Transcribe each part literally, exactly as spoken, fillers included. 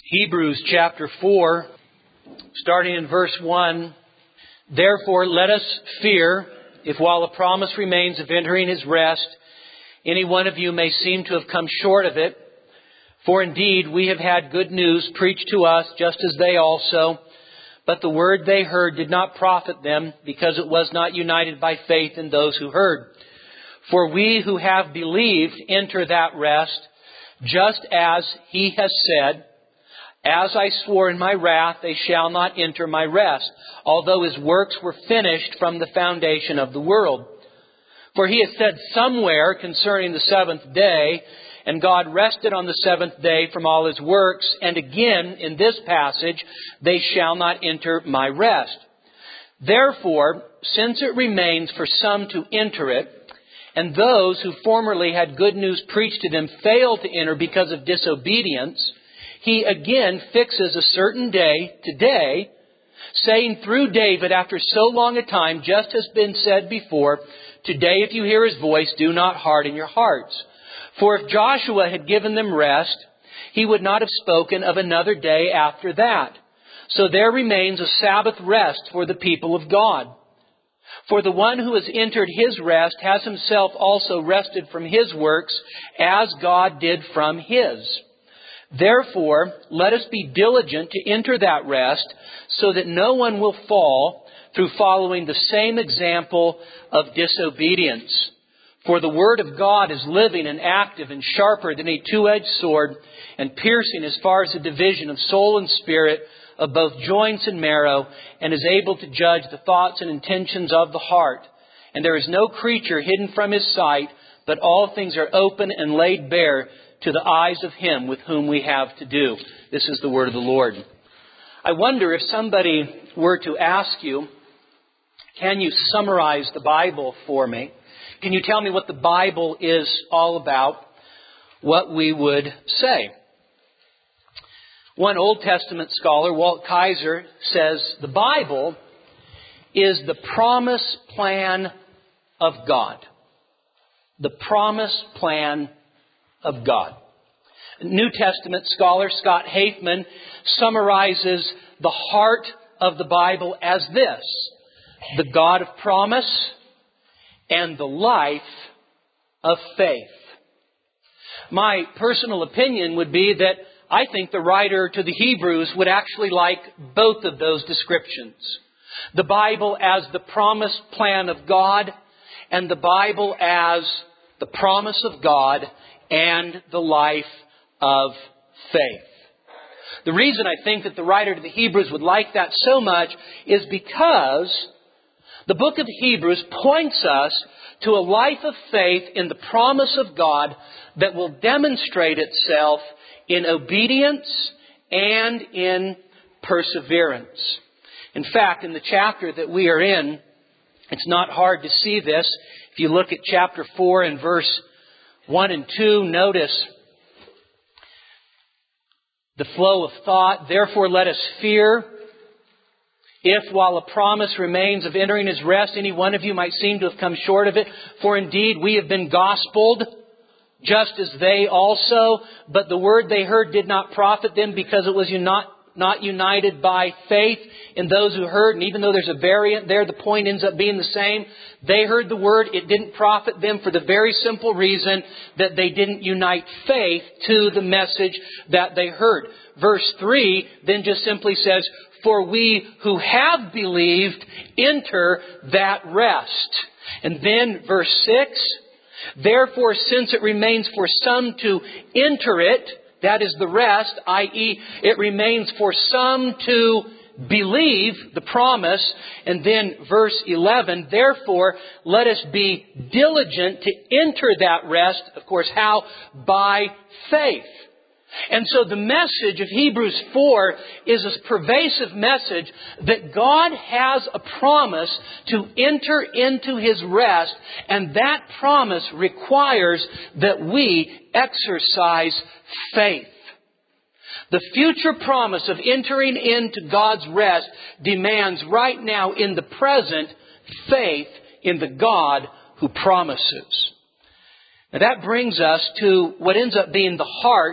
Hebrews chapter four, starting in verse one. Therefore, let us fear, if while a promise remains of entering His rest, any one of you may seem to have come short of it. For indeed, we have had good news preached to us, just as they also. But the word they heard did not profit them, because it was not united by faith in those who heard. For we who have believed enter that rest, just as He has said, as I swore in my wrath, they shall not enter my rest, although His works were finished from the foundation of the world. For He has said somewhere concerning the seventh day, and God rested on the seventh day from all His works, and again in this passage, they shall not enter my rest. Therefore, since it remains for some to enter it, and those who formerly had good news preached to them failed to enter because of disobedience, He again fixes a certain day, today, saying through David after so long a time, just as been said before, today if you hear His voice, do not harden your hearts. For if Joshua had given them rest, he would not have spoken of another day after that. So there remains a Sabbath rest for the people of God. For the one who has entered His rest has himself also rested from his works, as God did from His. Therefore, let us be diligent to enter that rest, so that no one will fall through following the same example of disobedience. For the Word of God is living and active and sharper than a two-edged sword, and piercing as far as the division of soul and spirit, of both joints and marrow, and is able to judge the thoughts and intentions of the heart. And there is no creature hidden from His sight, but all things are open and laid bare to the eyes of Him with whom we have to do. This is the word of the Lord. I wonder if somebody were to ask you, can you summarize the Bible for me? Can you tell me what the Bible is all about? What we would say. One Old Testament scholar, Walt Kaiser, says the Bible is the promise plan of God. The promise plan of God. New Testament scholar Scott Hafemann summarizes the heart of the Bible as this: the God of promise and the life of faith. My personal opinion would be that I think the writer to the Hebrews would actually like both of those descriptions. The Bible as the promised plan of God, and the Bible as the promise of God and the life of faith. The reason I think that the writer to the Hebrews would like that so much is because the book of Hebrews points us to a life of faith in the promise of God that will demonstrate itself in obedience and in perseverance. In fact, in the chapter that we are in, it's not hard to see this. If you look at chapter four and verse one and two, notice the flow of thought. Therefore, let us fear, if while a promise remains of entering His rest, any one of you might seem to have come short of it. For indeed, we have been gospeled, just as they also. But the word they heard did not profit them, because it was not, not united by faith in those who heard. And even though there's a variant there, the point ends up being the same. They heard the word. It didn't profit them for the very simple reason that they didn't unite faith to the message that they heard. Verse three then just simply says, for we who have believed enter that rest. And then verse six, therefore, since it remains for some to enter it, that is the rest, that is it remains for some to believe the promise. And then verse eleven, therefore, let us be diligent to enter that rest. Of course, how? By faith. And so the message of Hebrews four is a pervasive message that God has a promise to enter into His rest, and that promise requires that we exercise faith. The future promise of entering into God's rest demands right now in the present faith in the God who promises. Now that brings us to what ends up being the heart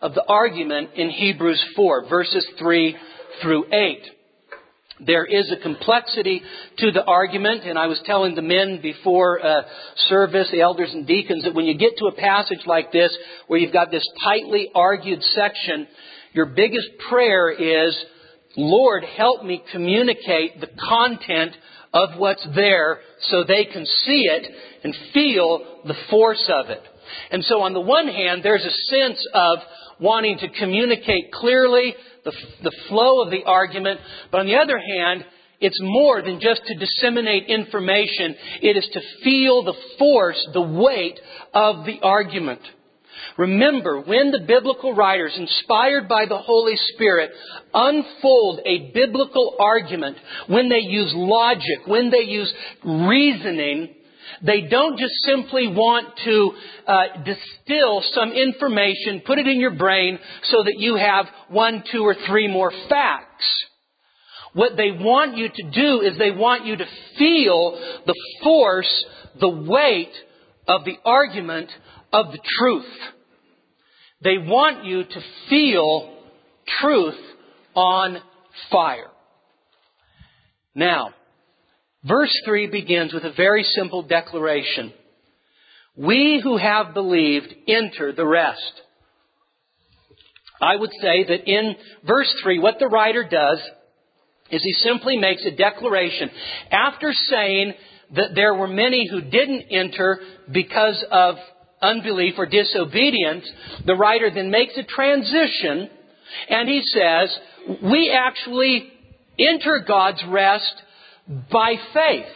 of the argument in Hebrews four, verses three through eight. There is a complexity to the argument, and I was telling the men before uh, service, the elders and deacons, that when you get to a passage like this, where you've got this tightly argued section, your biggest prayer is, Lord, help me communicate the content of what's there so they can see it and feel the force of it. And so on the one hand, there's a sense of wanting to communicate clearly the, the flow of the argument. But on the other hand, it's more than just to disseminate information. It is to feel the force, the weight of the argument. Remember, when the biblical writers, inspired by the Holy Spirit, unfold a biblical argument, when they use logic, when they use reasoning, they don't just simply want to uh, distill some information, put it in your brain so that you have one, two, or three more facts. What they want you to do is they want you to feel the force, the weight of the argument of the truth. They want you to feel truth on fire. Now, verse three begins with a very simple declaration. We who have believed enter the rest. I would say that in verse three, what the writer does is he simply makes a declaration. After saying that there were many who didn't enter because of unbelief or disobedience, the writer then makes a transition and he says, we actually enter God's rest by faith.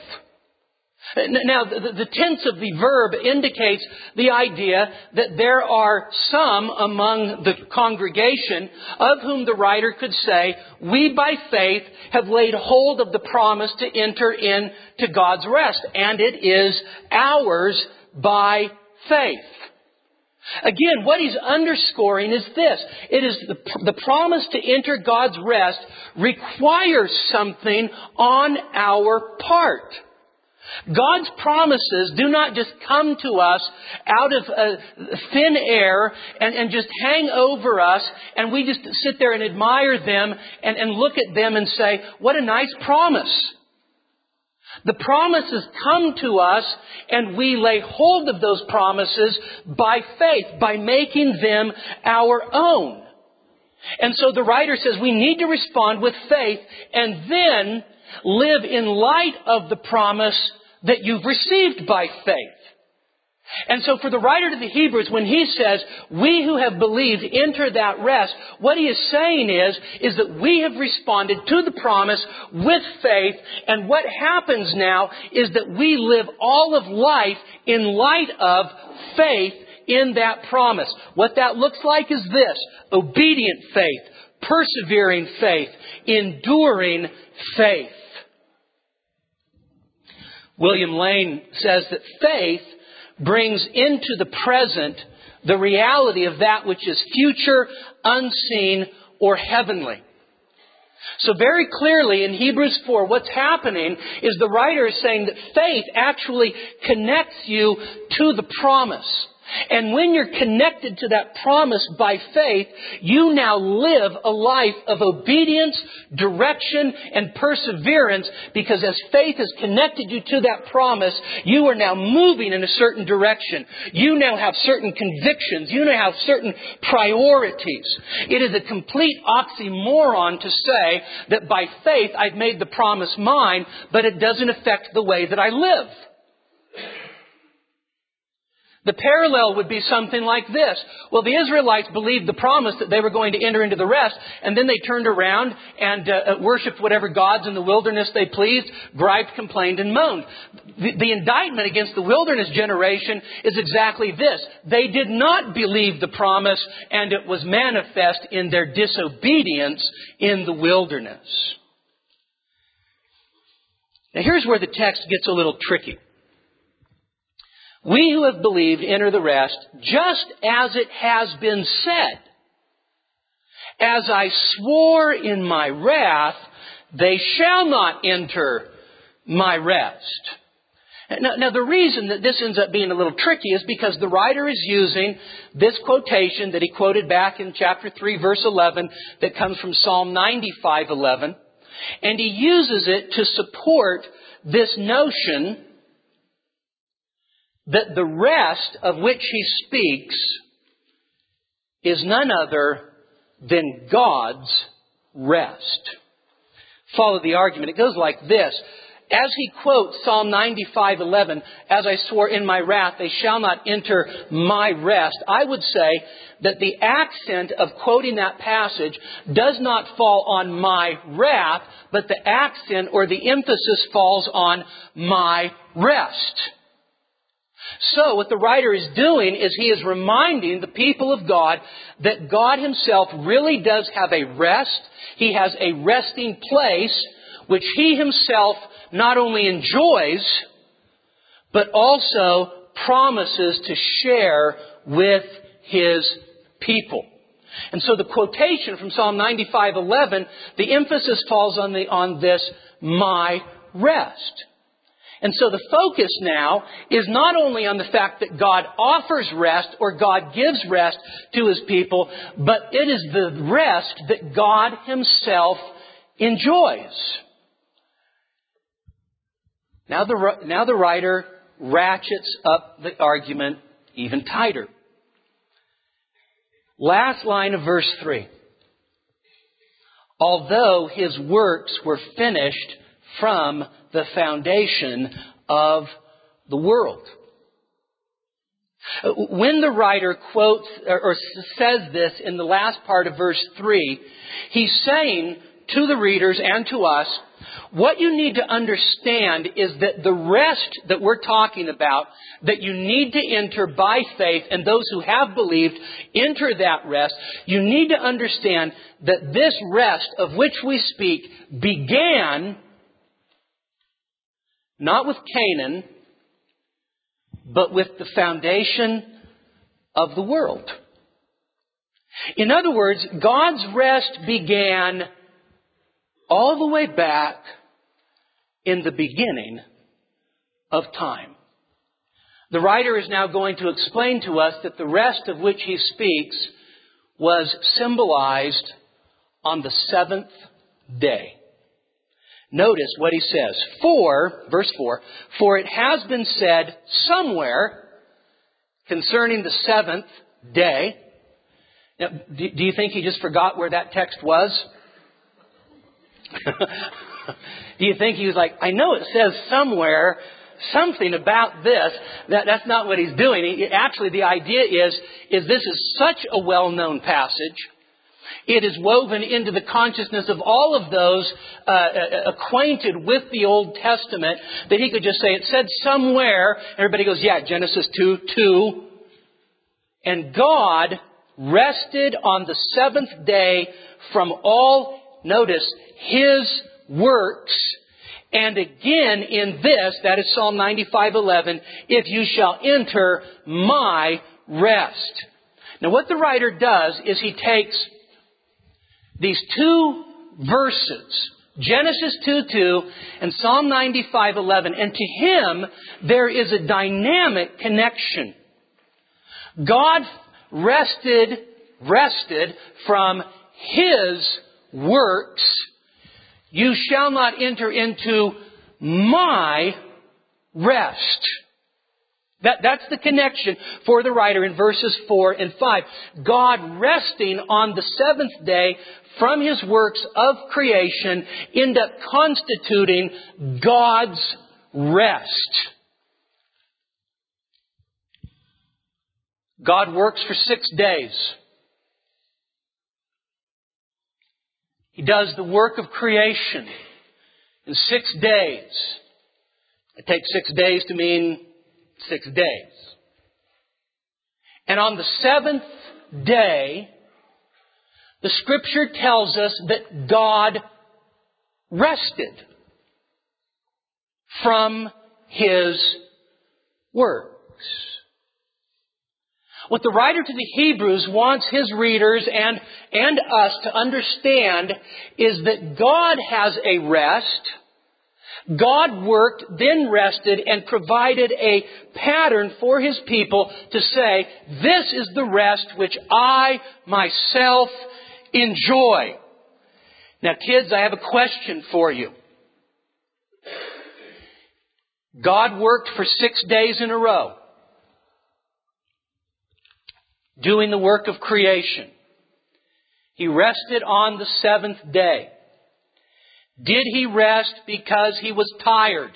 Now, the, the tense of the verb indicates the idea that there are some among the congregation of whom the writer could say, we by faith have laid hold of the promise to enter into God's rest, and it is ours by faith. Again, what he's underscoring is this. It is the, the promise to enter God's rest requires something on our part. God's promises do not just come to us out of uh, thin air and, and just hang over us and we just sit there and admire them and, and look at them and say, what a nice promise. The promises come to us and we lay hold of those promises by faith, by making them our own. And so the writer says we need to respond with faith and then live in light of the promise that you've received by faith. And so for the writer to the Hebrews, when he says, we who have believed enter that rest, what he is saying is, is that we have responded to the promise with faith. And what happens now is that we live all of life in light of faith in that promise. What that looks like is this: obedient faith, persevering faith, enduring faith. William Lane says that faith brings into the present the reality of that which is future, unseen, or heavenly. So very clearly in Hebrews four, what's happening is the writer is saying that faith actually connects you to the promise. And when you're connected to that promise by faith, you now live a life of obedience, direction, and perseverance, because as faith has connected you to that promise, you are now moving in a certain direction. You now have certain convictions. You now have certain priorities. It is a complete oxymoron to say that by faith I've made the promise mine, but it doesn't affect the way that I live. The parallel would be something like this. Well, the Israelites believed the promise that they were going to enter into the rest, and then they turned around and uh, worshipped whatever gods in the wilderness they pleased, griped, complained, and moaned. The, the indictment against the wilderness generation is exactly this. They did not believe the promise, and it was manifest in their disobedience in the wilderness. Now, here's where the text gets a little tricky. We who have believed enter the rest, just as it has been said. As I swore in my wrath, they shall not enter my rest. Now, now, the reason that this ends up being a little tricky is because the writer is using this quotation that he quoted back in chapter three, verse eleven, that comes from Psalm ninety-five eleven, and he uses it to support this notion that the rest of which he speaks is none other than God's rest. Follow the argument. It goes like this. As he quotes Psalm ninety-five eleven, as I swore in my wrath, they shall not enter my rest, I would say that the accent of quoting that passage does not fall on my wrath, but the accent or the emphasis falls on my rest. So what the writer is doing is he is reminding the people of God that God Himself really does have a rest. He has a resting place which He Himself not only enjoys, but also promises to share with His people. And so the quotation from Psalm ninety-five eleven, the emphasis falls on the on this, my rest. And so the focus now is not only on the fact that God offers rest or God gives rest to His people, but it is the rest that God Himself enjoys. Now the, now the writer ratchets up the argument even tighter. Last line of verse three. Although His works were finished from the foundation of the world. When the writer quotes or says this in the last part of verse three, he's saying to the readers and to us, what you need to understand is that the rest that we're talking about, that you need to enter by faith, and those who have believed enter that rest, you need to understand that this rest of which we speak began not with Canaan, but with the foundation of the world. In other words, God's rest began all the way back in the beginning of time. The writer is now going to explain to us that the rest of which he speaks was symbolized on the seventh day. Notice what he says. For, verse four, for it has been said somewhere concerning the seventh day. Now, do, do you think he just forgot where that text was? Do you think he was like, I know it says somewhere something about this? That, that's not what he's doing. He, actually, the idea is, is this is such a well-known passage. It is woven into the consciousness of all of those uh, acquainted with the Old Testament that he could just say, it said somewhere. Everybody goes, yeah, Genesis two two. And God rested on the seventh day from all, notice, His works. And again in this, that is Psalm ninety-five eleven, if you shall enter my rest. Now what the writer does is he takes these two verses, Genesis two two and Psalm ninety-five eleven, and to him there is a dynamic connection. God rested, rested from His works. You shall not enter into my rest. That, that's the connection for the writer in verses four and five. God resting on the seventh day from His works of creation end up constituting God's rest. God works for six days. He does the work of creation in six days. It takes six days to mean six days. And on the seventh day, the Scripture tells us that God rested from His works. What the writer to the Hebrews wants his readers and, and us to understand is that God has a rest God worked, then rested, and provided a pattern for His people to say, this is the rest which I myself enjoy. Now, kids, I have a question for you. God worked for six days in a row, doing the work of creation. He rested on the seventh day. Did He rest because He was tired?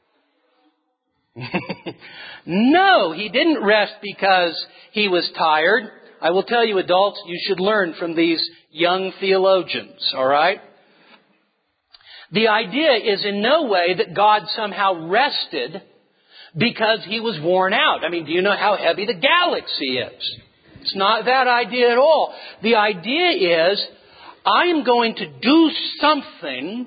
No, He didn't rest because He was tired. I will tell you, adults, you should learn from these young theologians, all right? The idea is in no way that God somehow rested because He was worn out. I mean, do you know how heavy the galaxy is? It's not that idea at all. The idea is, I am going to do something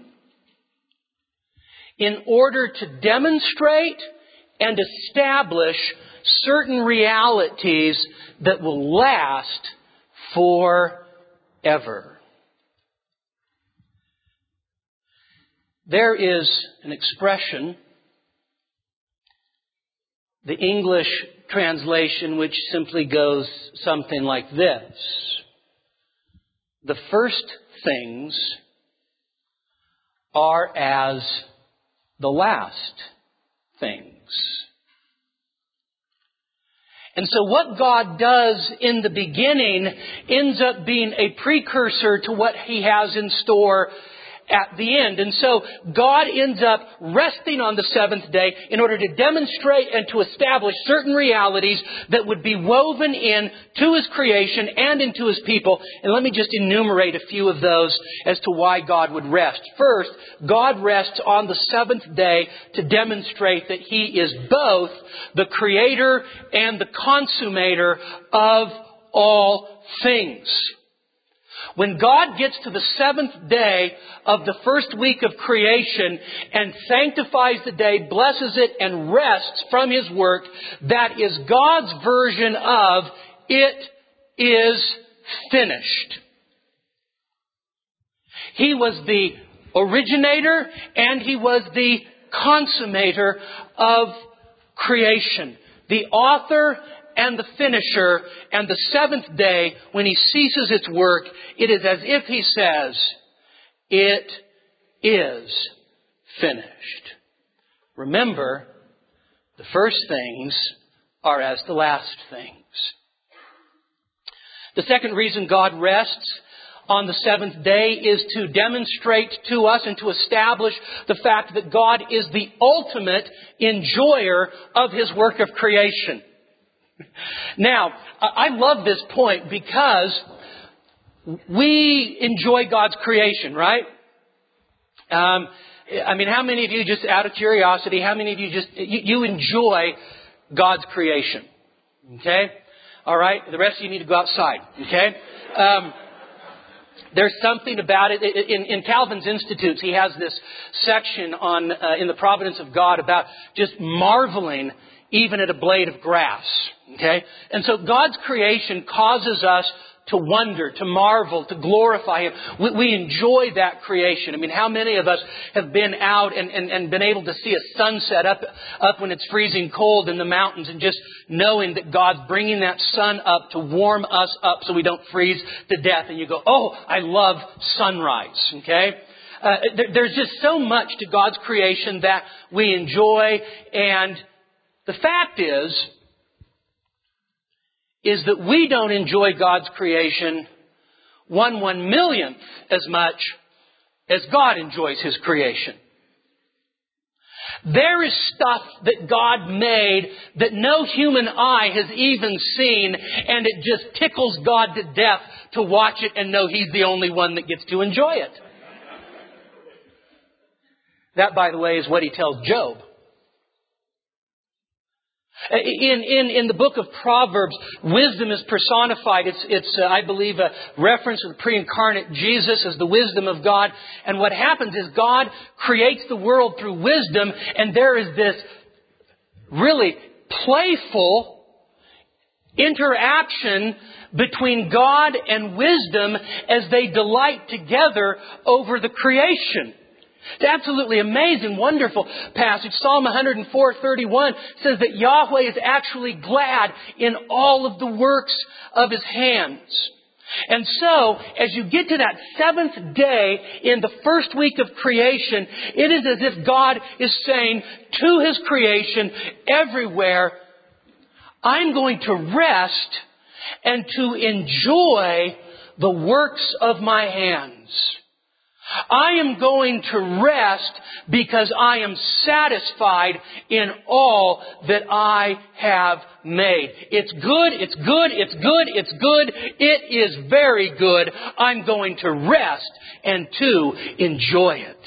in order to demonstrate and establish certain realities that will last forever. There is an expression, the English translation, which simply goes something like this. The first things are as the last things. And so what God does in the beginning ends up being a precursor to what He has in store at the end. And so God ends up resting on the seventh day in order to demonstrate and to establish certain realities that would be woven in to His creation and into His people. And let me just enumerate a few of those as to why God would rest. First, God rests on the seventh day to demonstrate that He is both the creator and the consummator of all things. When God gets to the seventh day of the first week of creation and sanctifies the day, blesses it, and rests from His work, that is God's version of, it is finished. He was the originator and He was the consummator of creation. The author and the finisher, and the seventh day, when He ceases its work, it is as if He says, it is finished. Remember, the first things are as the last things. The second reason God rests on the seventh day is to demonstrate to us and to establish the fact that God is the ultimate enjoyer of His work of creation. Now, I love this point because we enjoy God's creation, right? Um, I mean, how many of you, just out of curiosity, how many of you just, you, you enjoy God's creation? Okay? All right? The rest of you need to go outside. Okay? Um, There's something about it. In, in Calvin's Institutes, he has this section on uh, in the providence of God about just marveling even at a blade of grass. Okay? And so God's creation causes us to wonder, to marvel, to glorify Him. We, we enjoy that creation. I mean, how many of us have been out and, and, and been able to see a sunset up, up when it's freezing cold in the mountains, and just knowing that God's bringing that sun up to warm us up so we don't freeze to death. And you go, oh, I love sunrise. Okay? Uh, there, there's just so much to God's creation that we enjoy. And the fact is, is that we don't enjoy God's creation one one millionth as much as God enjoys His creation. There is stuff that God made that no human eye has even seen, and it just tickles God to death to watch it and know He's the only one that gets to enjoy it. That, by the way, is what He tells Job. In, in, in the book of Proverbs, wisdom is personified. It's, it's uh, I believe, a reference to the pre-incarnate Jesus as the wisdom of God. And what happens is God creates the world through wisdom, and there is this really playful interaction between God and wisdom as they delight together over the creation. It's absolutely amazing, wonderful passage. Psalm one oh four thirty-one says that Yahweh is actually glad in all of the works of His hands. And so, as you get to that seventh day in the first week of creation, it is as if God is saying to His creation everywhere, I'm going to rest and to enjoy the works of my hands. I am going to rest because I am satisfied in all that I have made. It's good, it's good, it's good, it's good. It is very good. I'm going to rest and to enjoy it.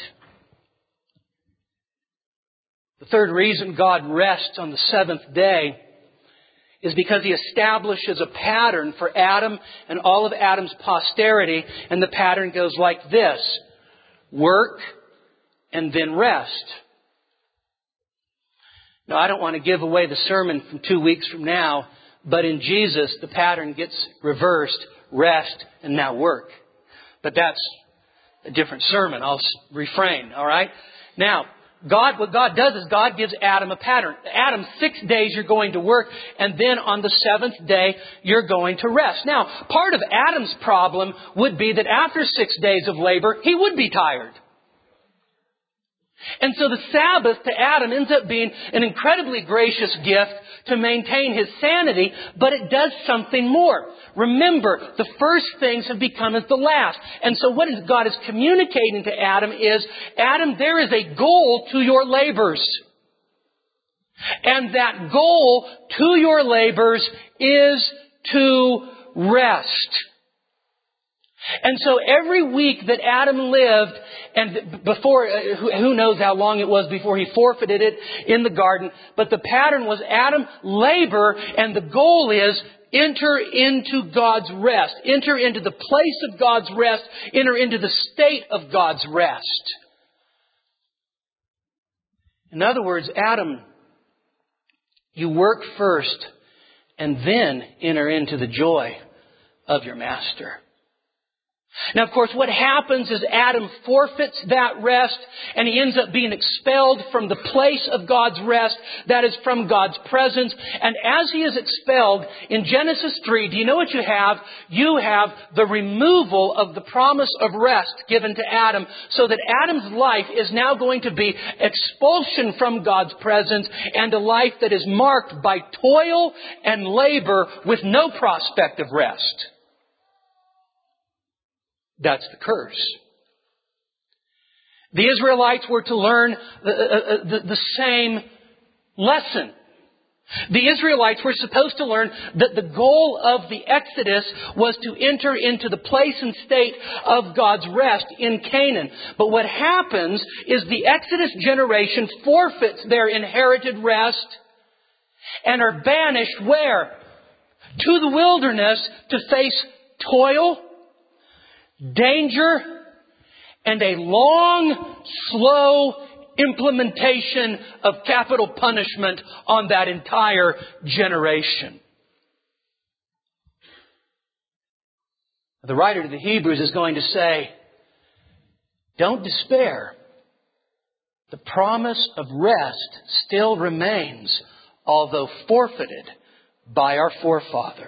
The third reason God rests on the seventh day is because He establishes a pattern for Adam and all of Adam's posterity. And the pattern goes like this: work and then rest. Now, I don't want to give away the sermon from two weeks from now, but in Jesus, the pattern gets reversed: rest and now work. But that's a different sermon. I'll refrain, all right? Now, God, what God does is God gives Adam a pattern. Adam, six days you're going to work, and then on the seventh day you're going to rest. Now, part of Adam's problem would be that after six days of labor, he would be tired. And so the Sabbath to Adam ends up being an incredibly gracious gift to maintain his sanity, but it does something more. Remember, the first things have become as the last. And so what is God is communicating to Adam is, Adam, there is a goal to your labors. And that goal to your labors is to rest. And so every week that Adam lived, and before, who knows how long it was before he forfeited it in the garden, but the pattern was Adam labor, and the goal is enter into God's rest. Enter into the place of God's rest. Enter into the state of God's rest. In other words, Adam, you work first and then enter into the joy of your master. Now, of course, what happens is Adam forfeits that rest and he ends up being expelled from the place of God's rest, that is from God's presence. And as he is expelled, in Genesis three, do you know what you have? You have the removal of the promise of rest given to Adam, so that Adam's life is now going to be expulsion from God's presence and a life that is marked by toil and labor with no prospect of rest. That's the curse. The Israelites were to learn the, uh, the, the same lesson. The Israelites were supposed to learn that the goal of the Exodus was to enter into the place and state of God's rest in Canaan. But what happens is the Exodus generation forfeits their inherited rest and are banished where? To the wilderness to face toil, danger, and a long, slow implementation of capital punishment on that entire generation. The writer to the Hebrews is going to say, don't despair. The promise of rest still remains, although forfeited by our forefathers.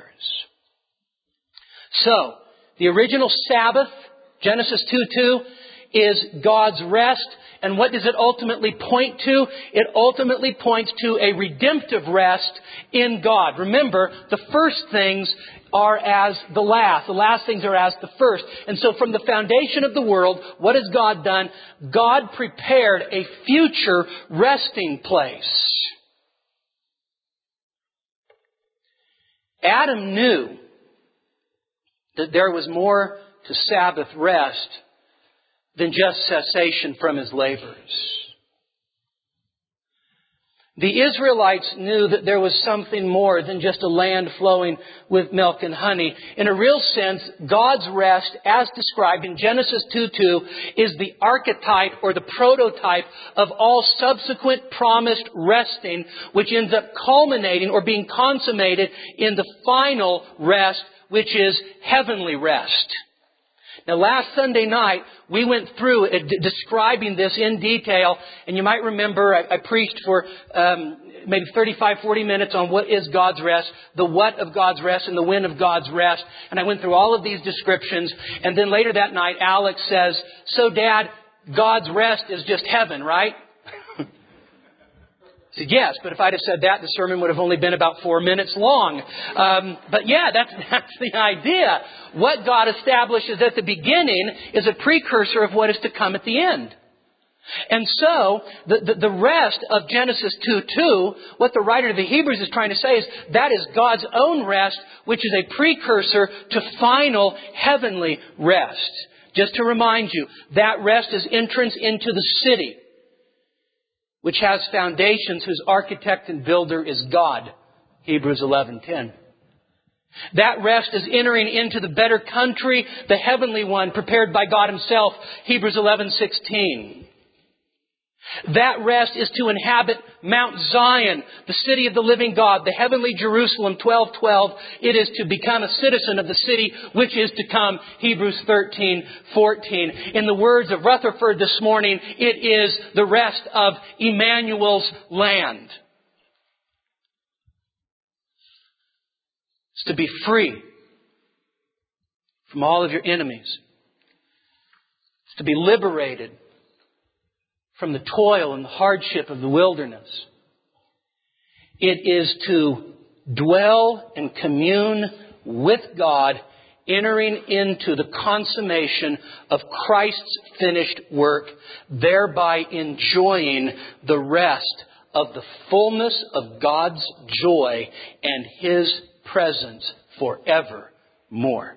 So, the original Sabbath, Genesis two two, is God's rest. And what does it ultimately point to? It ultimately points to a redemptive rest in God. Remember, the first things are as the last. The last things are as the first. And so from the foundation of the world, what has God done? God prepared a future resting place. Adam knew that there was more to Sabbath rest than just cessation from his labors. The Israelites knew that there was something more than just a land flowing with milk and honey. In a real sense, God's rest, as described in Genesis two two, is the archetype or the prototype of all subsequent promised resting, which ends up culminating or being consummated in the final rest, which is heavenly rest. Now, last Sunday night, we went through uh, d- describing this in detail. And you might remember I, I preached for um, maybe thirty-five, forty minutes on what is God's rest, the what of God's rest, and the when of God's rest. And I went through all of these descriptions. And then later that night, Alex says, so Dad, God's rest is just heaven, right? I said, yes, but if I'd have said that, the sermon would have only been about four minutes long. Um, but yeah, that's, that's the idea. What God establishes at the beginning is a precursor of what is to come at the end. And so, the, the, the rest of Genesis two two, what the writer of the Hebrews is trying to say is that is God's own rest, which is a precursor to final heavenly rest. Just to remind you, that rest is entrance into the city, which has foundations whose architect and builder is God. Hebrews eleven ten. That rest is entering into the better country, the heavenly one prepared by God Himself. Hebrews eleven sixteen. That rest is to inhabit Mount Zion, the city of the living God, the heavenly Jerusalem, twelve twelve. It is to become a citizen of the city which is to come, Hebrews thirteen fourteen. In the words of Rutherford this morning, it is the rest of Emmanuel's land. It's to be free from all of your enemies. It's to be liberated from the toil and the hardship of the wilderness. It is to dwell and commune with God, entering into the consummation of Christ's finished work, thereby enjoying the rest of the fullness of God's joy and His presence forevermore.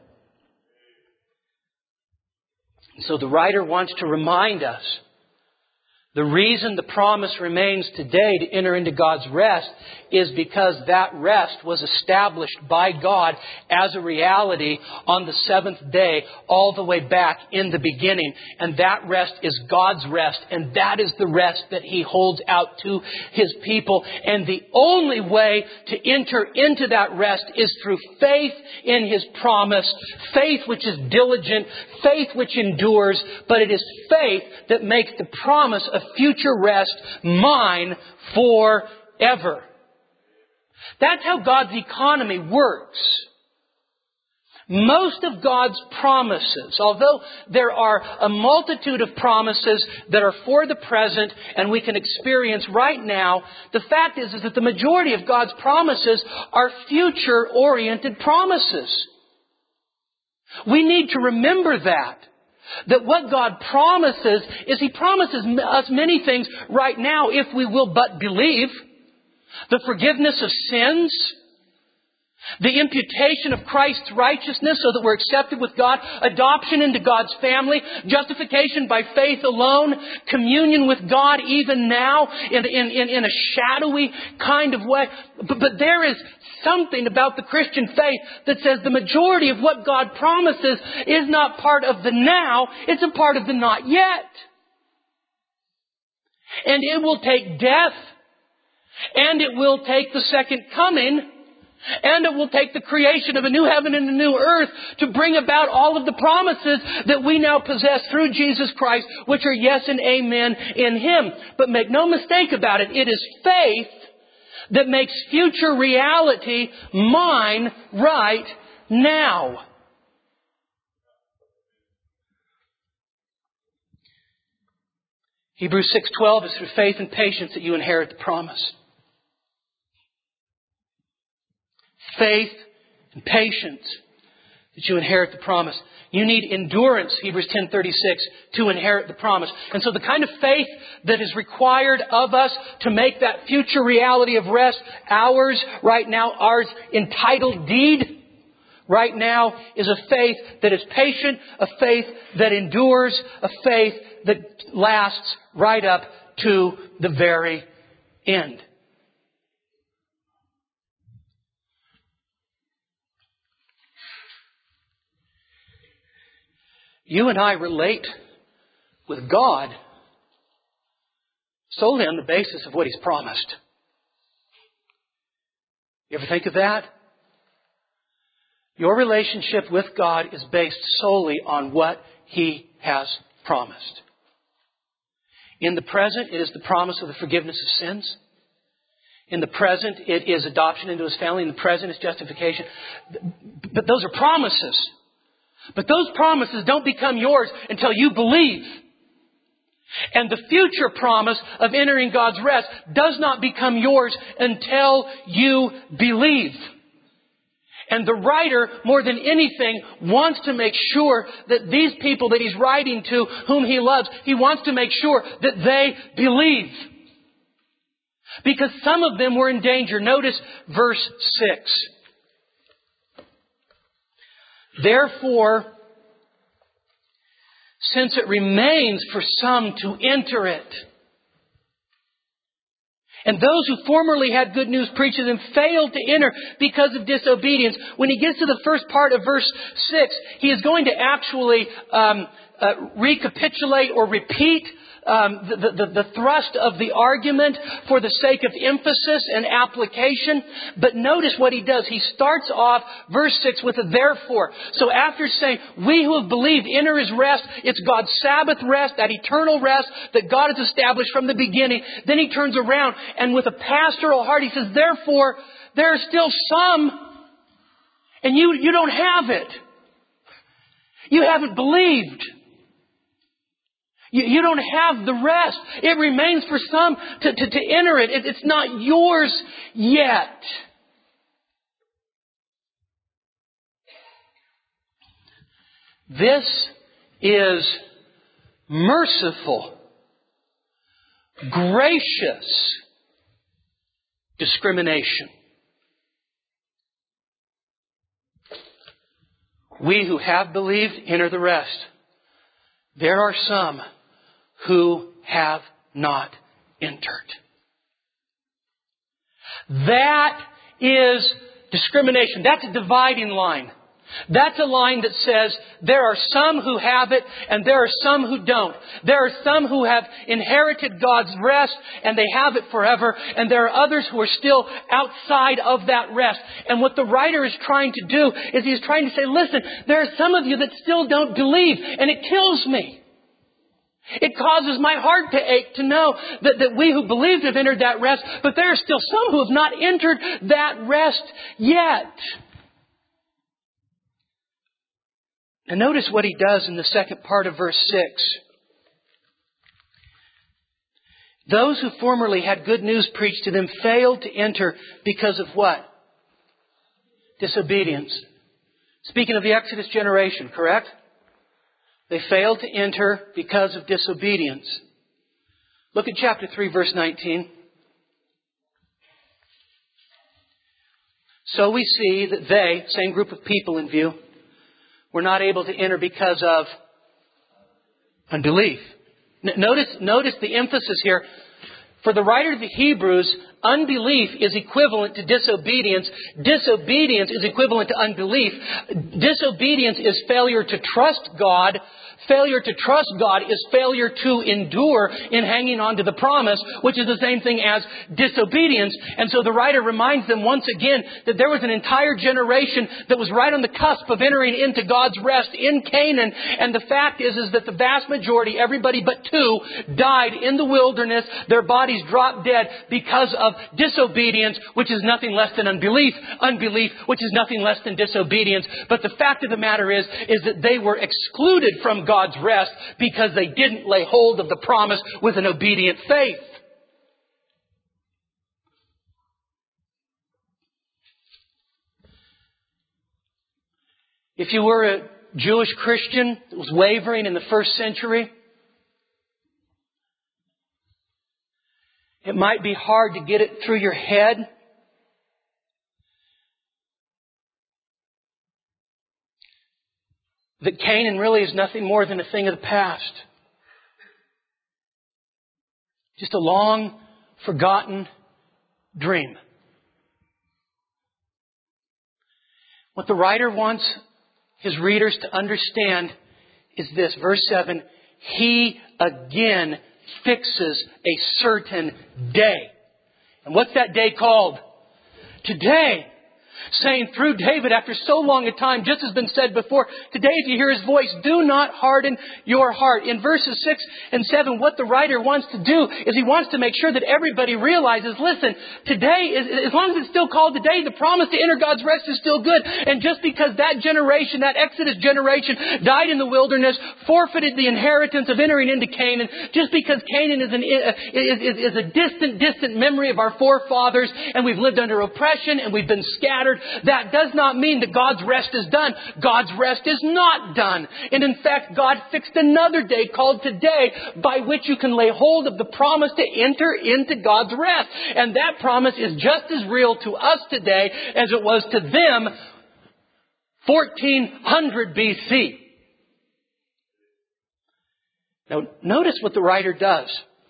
So the writer wants to remind us the reason the promise remains today to enter into God's rest is because that rest was established by God as a reality on the seventh day all the way back in the beginning. And that rest is God's rest. And that is the rest that He holds out to His people. And the only way to enter into that rest is through faith in His promise. Faith which is diligent. Faith which endures. But it is faith that makes the promise of future rest mine forever. That's how God's economy works. Most of God's promises, although there are a multitude of promises that are for the present and we can experience right now, the fact is, is that the majority of God's promises are future-oriented promises. We need to remember that. That what God promises is He promises us many things right now if we will but believe. The forgiveness of sins. The imputation of Christ's righteousness so that we're accepted with God. Adoption into God's family. Justification by faith alone. Communion with God even now in, in, in, in a shadowy kind of way. But, but there is something about the Christian faith that says the majority of what God promises is not part of the now. It's a part of the not yet. And it will take death. And it will take the second coming. And it will take the creation of a new heaven and a new earth to bring about all of the promises that we now possess through Jesus Christ, which are yes and amen in Him. But make no mistake about it, it is faith that makes future reality mine right now. Hebrews six twelve is through faith and patience that you inherit the promise. Faith and patience that you inherit the promise. You need endurance, Hebrews ten thirty-six, to inherit the promise. And so the kind of faith that is required of us to make that future reality of rest ours right now, ours entitled deed right now, is a faith that is patient, a faith that endures, a faith that lasts right up to the very end. You and I relate with God solely on the basis of what He's promised. You ever think of that? Your relationship with God is based solely on what He has promised. In the present, it is the promise of the forgiveness of sins. In the present, it is adoption into His family. In the present, it's justification. But those are promises. But those promises don't become yours until you believe. And the future promise of entering God's rest does not become yours until you believe. And the writer, more than anything, wants to make sure that these people that he's writing to, whom he loves, he wants to make sure that they believe. Because some of them were in danger. Notice verse six. Therefore, since it remains for some to enter it, and those who formerly had good news preached to them failed to enter because of disobedience. When he gets to the first part of verse six, he is going to actually um, uh, recapitulate or repeat um, the, the, the thrust of the argument for the sake of emphasis and application. But notice what he does. He starts off verse six with a therefore. So after saying, we who have believed enter His rest, it's God's Sabbath rest, that eternal rest that God has established from the beginning. Then he turns around and with a pastoral heart, he says, therefore, there are still some, and you, you don't have it. You haven't believed. You, you don't have the rest. It remains for some to, to, to enter it. it. It's not yours yet. This is merciful, gracious discrimination. We who have believed enter the rest. There are some who have not entered. That is discrimination. That's a dividing line. That's a line that says there are some who have it and there are some who don't. There are some who have inherited God's rest and they have it forever. And there are others who are still outside of that rest. And what the writer is trying to do is he's trying to say, listen, there are some of you that still don't believe, and it kills me. It causes my heart to ache to know that, that we who believed have entered that rest, but there are still some who have not entered that rest yet. And notice what he does in the second part of verse six. Those who formerly had good news preached to them failed to enter because of what? Disobedience. Speaking of the Exodus generation, correct? They failed to enter because of disobedience. Look at chapter three, verse nineteen. So we see that they, same group of people in view, were not able to enter because of unbelief. N- notice, notice the emphasis here. For the writer of the Hebrews, unbelief is equivalent to disobedience. Disobedience is equivalent to unbelief. Disobedience is failure to trust God. Failure to trust God is failure to endure in hanging on to the promise, which is the same thing as disobedience. And so the writer reminds them once again that there was an entire generation that was right on the cusp of entering into God's rest in Canaan. And the fact is, is that the vast majority, everybody but two, died in the wilderness. Their bodies dropped dead because of disobedience, which is nothing less than unbelief. Unbelief, which is nothing less than disobedience. But the fact of the matter is, is that they were excluded from God's rest because they didn't lay hold of the promise with an obedient faith. If you were a Jewish Christian that was wavering in the first century, it might be hard to get it through your head that Canaan really is nothing more than a thing of the past. Just a long forgotten dream. What the writer wants his readers to understand is this. Verse seven, He again fixes a certain day. And what's that day called? Today. saying through David after so long a time, just as has been said before, today if you hear His voice, do not harden your heart. In verses six and seven, what the writer wants to do is he wants to make sure that everybody realizes, listen, today, as long as it's still called today, the promise to enter God's rest is still good. And just because that generation, that Exodus generation, died in the wilderness, forfeited the inheritance of entering into Canaan, just because Canaan is, an, is, is, is a distant, distant memory of our forefathers, and we've lived under oppression, and we've been scattered, that does not mean that God's rest is done. God's rest is not done. And in fact, God fixed another day called today by which you can lay hold of the promise to enter into God's rest. And that promise is just as real to us today as it was to them fourteen hundred B C. Now, notice what the writer does.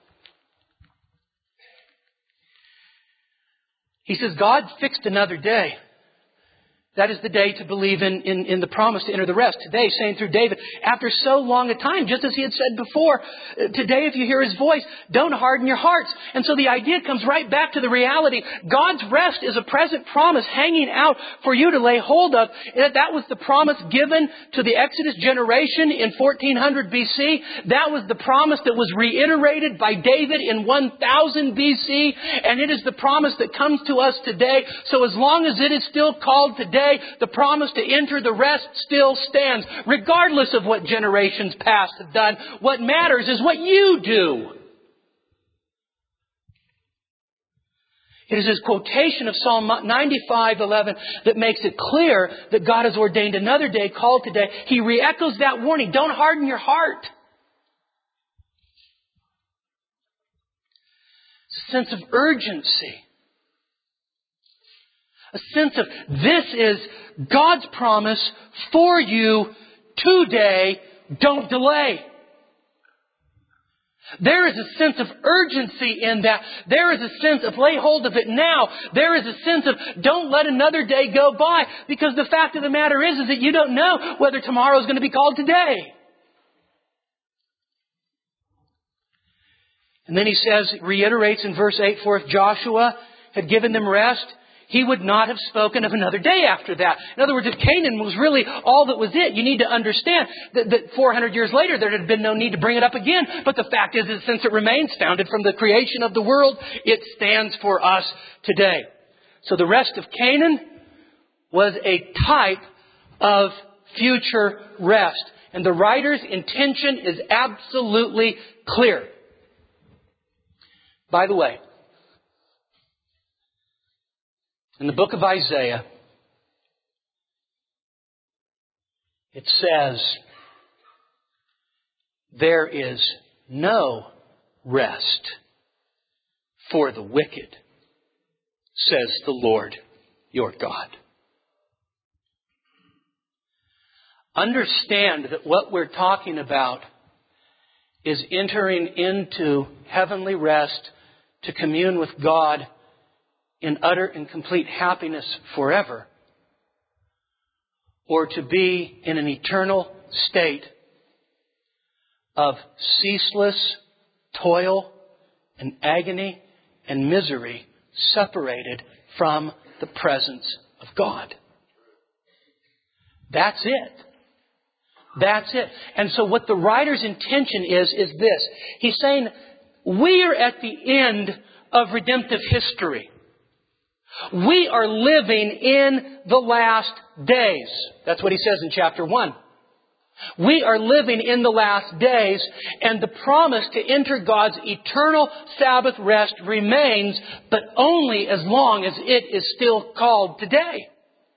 He says, God fixed another day. That is the day to believe in, in, in the promise to enter the rest. Today, saying through David, after so long a time, just as he had said before, today if you hear His voice, don't harden your hearts. And so the idea comes right back to the reality. God's rest is a present promise hanging out for you to lay hold of. That was the promise given to the Exodus generation in fourteen hundred B C. That was the promise that was reiterated by David in one thousand B C. And it is the promise that comes to us today. So as long as it is still called today, the promise to enter the rest still stands, regardless of what generations past have done. What matters is what you do. It is his quotation of Psalm ninety-five eleven that makes it clear that God has ordained another day called today. He re-echoes that warning. Don't harden your heart. It's a sense of urgency. A sense of, this is God's promise for you today. Don't delay. There is a sense of urgency in that. There is a sense of lay hold of it now. There is a sense of don't let another day go by. Because the fact of the matter is, is that you don't know whether tomorrow is going to be called today. And then he says, reiterates in verse eight, for if Joshua had given them rest, he would not have spoken of another day after that. In other words, if Canaan was really all that was it, you need to understand that, that four hundred years later there had been no need to bring it up again. But the fact is, is since it remains founded from the creation of the world, it stands for us today. So the rest of Canaan was a type of future rest. And the writer's intention is absolutely clear. By the way, in the book of Isaiah, it says, there is no rest for the wicked, says the Lord your God. Understand that what we're talking about is entering into heavenly rest to commune with God in utter and complete happiness forever, or to be in an eternal state of ceaseless toil and agony and misery, separated from the presence of God. That's it. That's it. And so what the writer's intention is, is this. He's saying, we are at the end of redemptive history. We are living in the last days. That's what he says in chapter one. We are living in the last days, and the promise to enter God's eternal Sabbath rest remains, but only as long as it is still called today.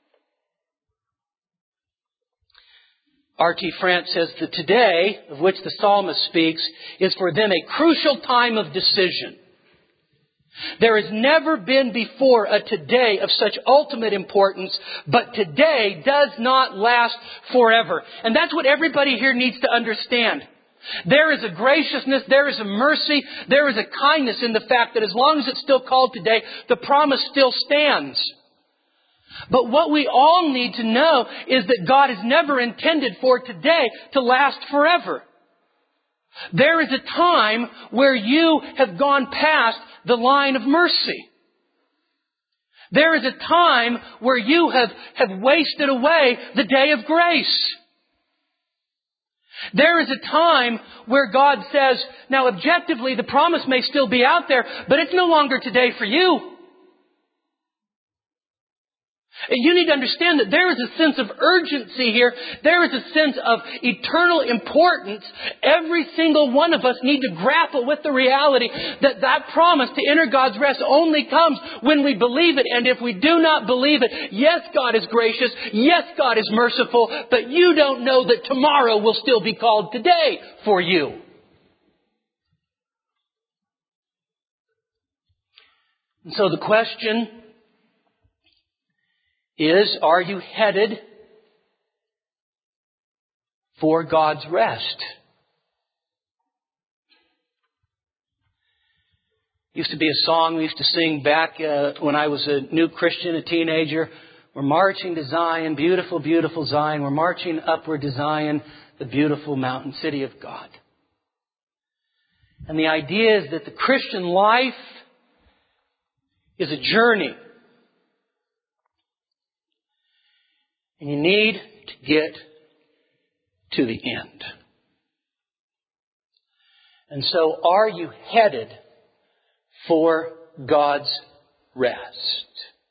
R T France says the today, of which the psalmist speaks, is for them a crucial time of decision. There has never been before a today of such ultimate importance, but today does not last forever. And that's what everybody here needs to understand. There is a graciousness, there is a mercy, there is a kindness in the fact that as long as it's still called today, the promise still stands. But what we all need to know is that God has never intended for today to last forever. There is a time where you have gone past the line of mercy. There is a time where you have, have wasted away the day of grace. There is a time where God says, now objectively the promise may still be out there, but it's no longer today for you. You need to understand that there is a sense of urgency here. There is a sense of eternal importance. Every single one of us need to grapple with the reality that that promise to enter God's rest only comes when we believe it. And if we do not believe it, yes, God is gracious. Yes, God is merciful. But you don't know that tomorrow will still be called today for you. And so the question is, are you headed for God's rest? Used to be a song we used to sing back uh, when I was a new Christian, a teenager. We're marching to Zion, beautiful, beautiful Zion. We're marching upward to Zion, the beautiful mountain city of God. And the idea is that the Christian life is a journey. And you need to get to the end. And so, are you headed for God's rest?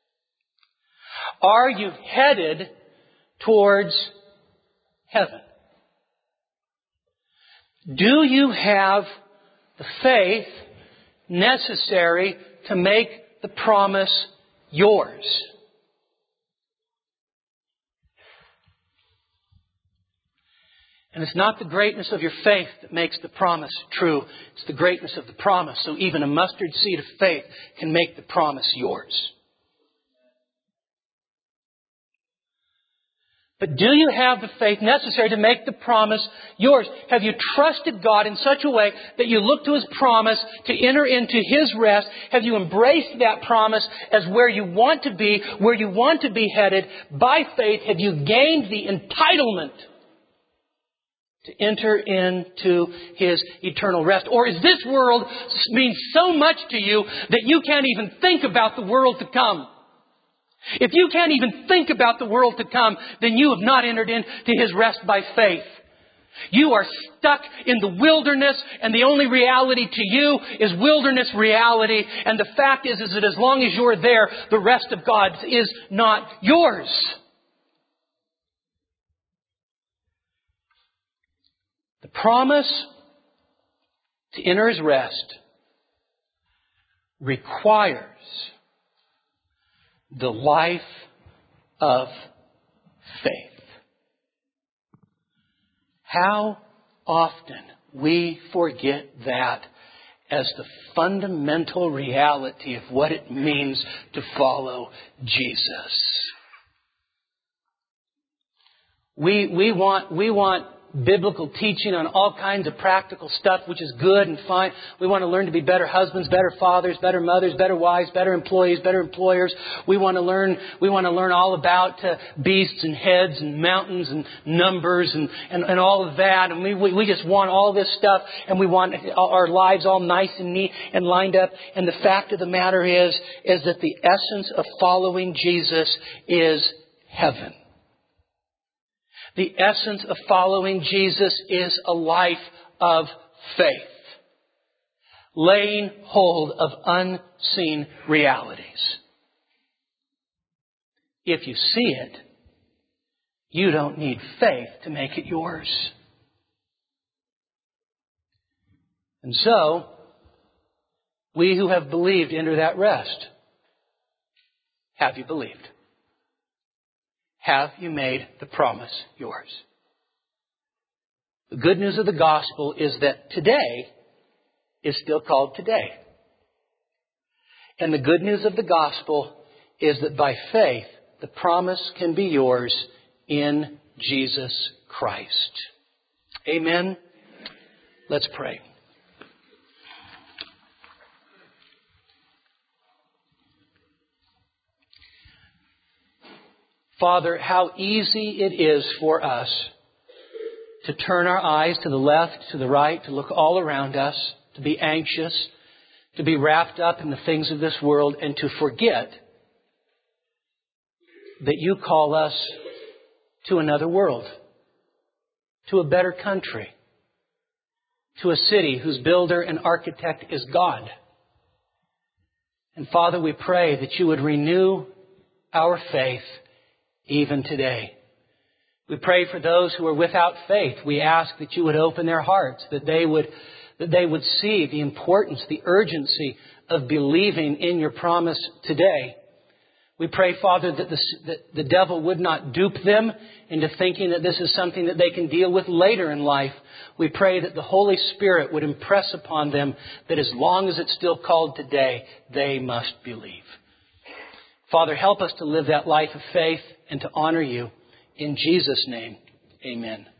Are you headed towards heaven? Do you have the faith necessary to make the promise yours? And it's not the greatness of your faith that makes the promise true. It's the greatness of the promise. So even a mustard seed of faith can make the promise yours. But do you have the faith necessary to make the promise yours? Have you trusted God in such a way that you look to His promise to enter into His rest? Have you embraced that promise as where you want to be, where you want to be headed? By faith, have you gained the entitlement to enter into His eternal rest? Or is this world mean so much to you that you can't even think about the world to come? If you can't even think about the world to come, then you have not entered into His rest by faith. You are stuck in the wilderness, and the only reality to you is wilderness reality. And the fact is, is that as long as you're there, the rest of God is not yours. The promise to enter His rest requires the life of faith. How often we forget that as the fundamental reality of what it means to follow Jesus. We, we want, we want biblical teaching on all kinds of practical stuff, which is good and fine. We want to learn to be better husbands, better fathers, better mothers, better wives, better employees, better employers. We want to learn, we want to learn all about uh, beasts and heads and mountains and numbers and, and, and all of that. And we, we, we just want all this stuff, and we want our lives all nice and neat and lined up. And the fact of the matter is, is that the essence of following Jesus is heaven. The essence of following Jesus is a life of faith, laying hold of unseen realities. If you see it, you don't need faith to make it yours. And so, we who have believed enter that rest. Have you believed? Have you made the promise yours? The good news of the gospel is that today is still called today. And the good news of the gospel is that by faith, the promise can be yours in Jesus Christ. Amen. Let's pray. Father, how easy it is for us to turn our eyes to the left, to the right, to look all around us, to be anxious, to be wrapped up in the things of this world, and to forget that you call us to another world, to a better country, to a city whose builder and architect is God. And Father, we pray that you would renew our faith even today. We pray for those who are without faith. We ask that you would open their hearts, that they would, that they would see the importance, the urgency of believing in your promise today. We pray, Father, that the, that the devil would not dupe them into thinking that this is something that they can deal with later in life. We pray that the Holy Spirit would impress upon them that as long as it's still called today, they must believe. Father, help us to live that life of faith and to honor you. In Jesus' name, amen.